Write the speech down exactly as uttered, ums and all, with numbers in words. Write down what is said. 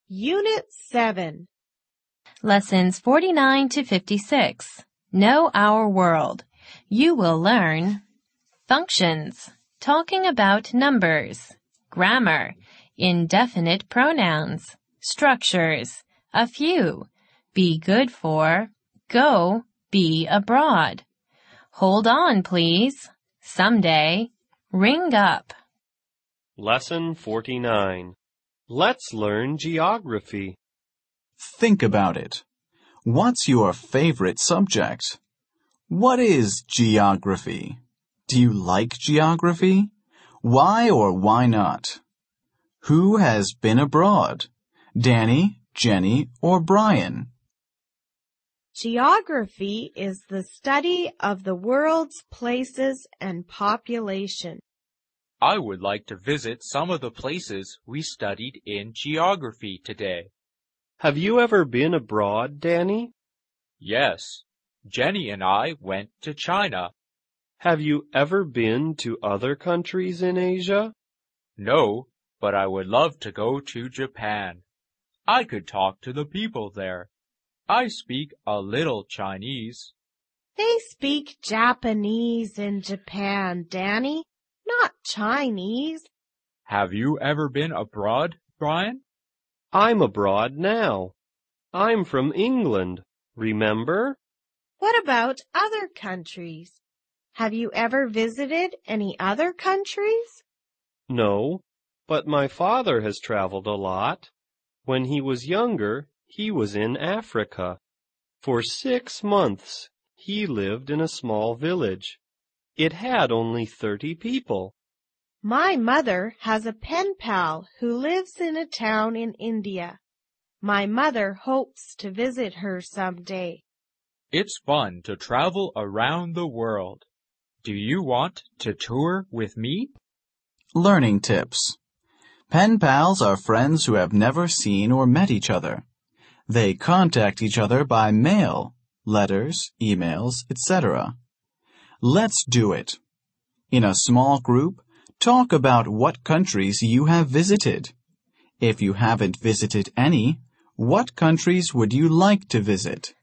Unit seven. Lessons forty-nine to fifty-six. Know our world. You will learn functions, talking about numbers, grammar, indefinite pronouns, structures, a few, be good for, go, be abroad. Hold on, please. Someday, ring up. Lesson forty-nine. Let's learn geography. Think about it. What's your favorite subject? What is geography? Do you like geography? Why or why not? Who has been abroad? Danny, Jenny, or Brian? Geography is the study of the world's places and population. I would like to visit some of the places we studied in geography today. Have you ever been abroad, Danny? Yes, Jenny and I went to China. Have you ever been to other countries in Asia? No, but I would love to go to Japan. I could talk to the people there. I speak a little Chinese. They speak Japanese in Japan, Danny, not Chinese. Have you ever been abroad, Brian? I'm abroad now. I'm from England, remember? What about other countries? Have you ever visited any other countries? No, but my father has traveled a lot. When he was younger, he was in Africa. For six months, he lived in a small village. It had only thirty people. My mother has a pen pal who lives in a town in India. My mother hopes to visit her someday. It's fun to travel around the world. Do you want to tour with me? Learning tips. Pen pals are friends who have never seen or met each other. They contact each other by mail, letters, emails, et cetera. Let's do it. In a small group, talk about what countries you have visited. If you haven't visited any, what countries would you like to visit?